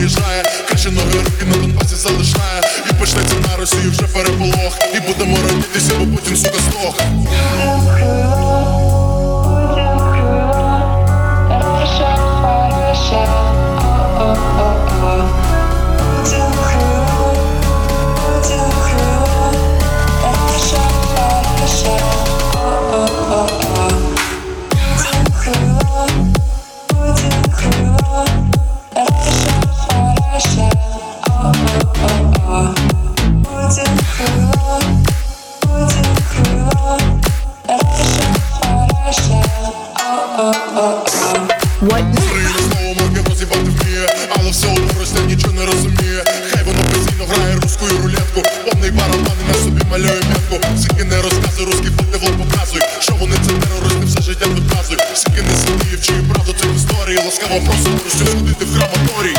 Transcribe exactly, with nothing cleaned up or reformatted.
виїжджає, каже ноги руки на Донбасі залишає. І почнеться на Росію вже переполох. І будемо радітися, бо потім сука здох. Україна знову морги розібати вміє, але все одно Росія нічого не розуміє. Хай воно постійно грає руською рулетку, повний барабан і на собі малює метку. Сики не розказуй, русські флоти влог показуй, що вони це терористи, все життя доказуй. Сики не сидіє, вчує правду цих історій, ласкаво просимо Росію сходити в краматорій.